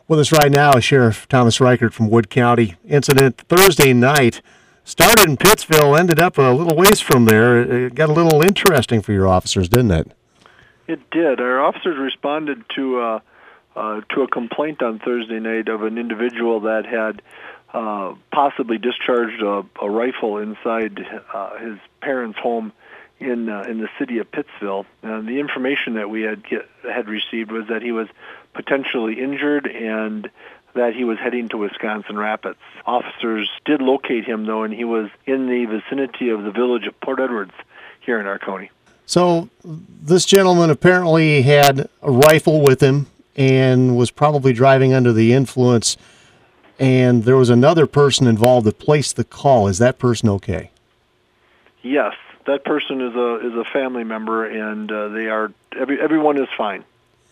With us right now is Sheriff Thomas Reichert from Wood County. Incident Thursday night started in Pittsville, ended up a little ways from there. It got a little interesting for your officers, didn't it? It did. Our officers responded to a complaint on Thursday night of an individual that had possibly discharged a rifle inside his parents' home in the city of Pittsville. The information that we had received was that he was potentially injured and that he was heading to Wisconsin Rapids. Officers did locate him, though, and he was in the vicinity of the village of Port Edwards here in our county. So this gentleman apparently had a rifle with him and was probably driving under the influence, and there was another person involved that placed the call. Is that person okay? Yes, that person is a family member, and everyone is fine.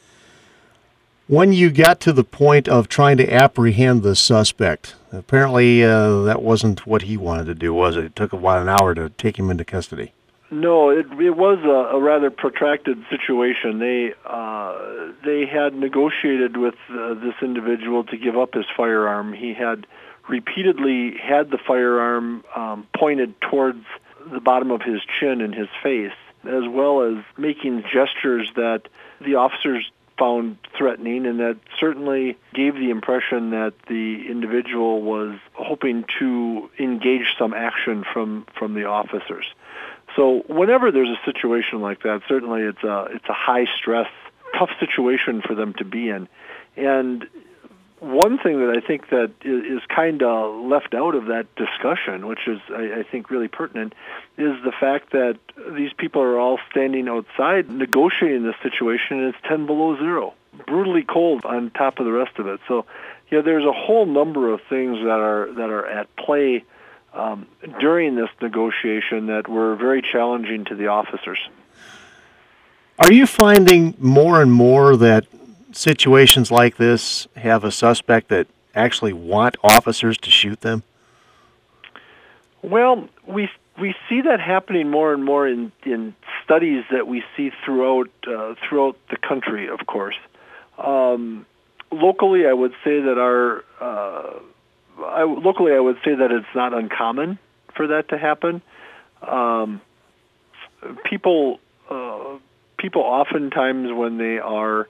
When you got to the point of trying to apprehend the suspect, apparently that wasn't what he wanted to do, was it? It took about an hour to take him into custody. No, it was a rather protracted situation. They had negotiated with this individual to give up his firearm. He had repeatedly had the firearm pointed towards the bottom of his chin and his face, as well as making gestures that the officers found threatening, and that certainly gave the impression that the individual was hoping to engage some action from the officers. So whenever there's a situation like that, certainly it's a high stress, tough situation for them to be in. And one thing that I think that is kind of left out of that discussion, which is I think really pertinent, is the fact that these people are all standing outside negotiating this situation, and it's 10 below zero, brutally cold on top of the rest of it. So, there's a whole number of things that are at play during this negotiation that were very challenging to the officers. Are you finding more and more that situations like this have a suspect that actually want officers to shoot them? Well, we see that happening more and more in studies that we see throughout the country, of course. Locally, I would say that it's not uncommon for that to happen. People oftentimes, when they are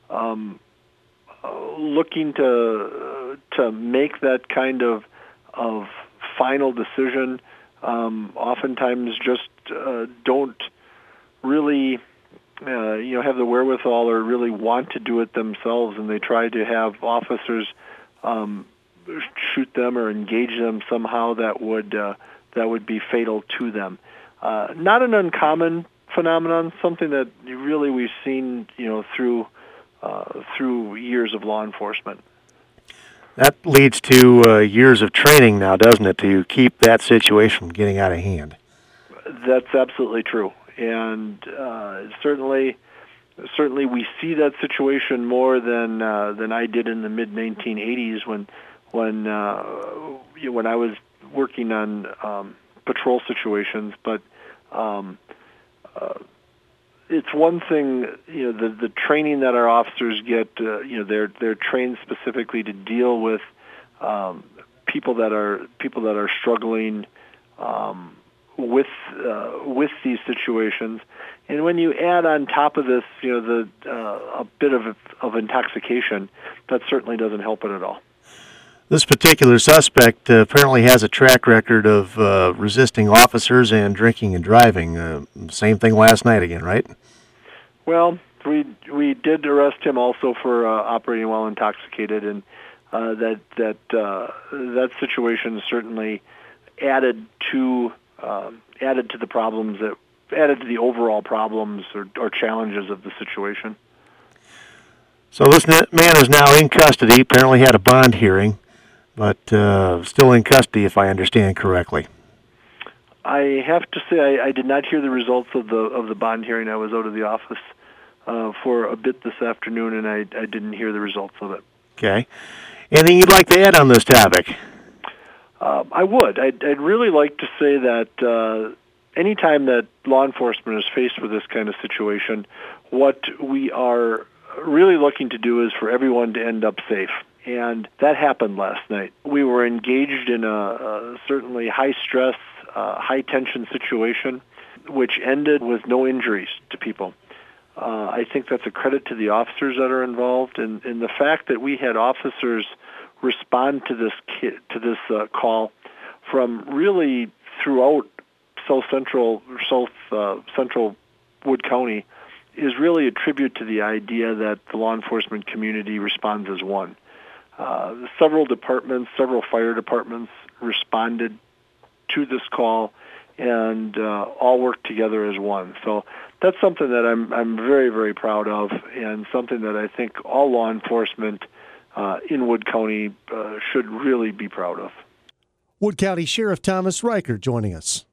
looking to make that kind of final decision, oftentimes just don't really have the wherewithal or really want to do it themselves, and they try to have officers shoot them or engage them somehow that would be fatal to them. Not an uncommon phenomenon, something that really we've seen through years of law enforcement. That leads to years of training now, doesn't it, to keep that situation from getting out of hand? That's absolutely true, and certainly we see that situation more than I did in the mid 1980s when I was working on patrol situations, but. It's one thing, the training that our officers get. They're trained specifically to deal with people that are struggling with these situations. And when you add on top of this, a bit of intoxication, that certainly doesn't help it at all. This particular suspect apparently has a track record of resisting officers and drinking and driving. Same thing last night again, right? Well, we did arrest him also for operating while intoxicated, and that situation certainly added to the problems added to the overall problems or challenges of the situation. So this man is now in custody. Apparently had a bond hearing, but still in custody, if I understand correctly. I have to say I did not hear the results of the bond hearing. I was out of the office for a bit this afternoon, and I didn't hear the results of it. Okay. Anything you'd like to add on this topic? I would. I'd really like to say that anytime that law enforcement is faced with this kind of situation, what we are really looking to do is for everyone to end up safe. And that happened last night. We were engaged in a certainly high-stress, high-tension situation, which ended with no injuries to people. I think that's a credit to the officers that are involved, and the fact that we had officers respond to this call from really throughout South Central Wood County is really a tribute to the idea that the law enforcement community responds as one. Several departments, several fire departments responded to this call and all worked together as one. So that's something that I'm very, very proud of, and something that I think all law enforcement in Wood County should really be proud of. Wood County Sheriff Thomas Riker joining us.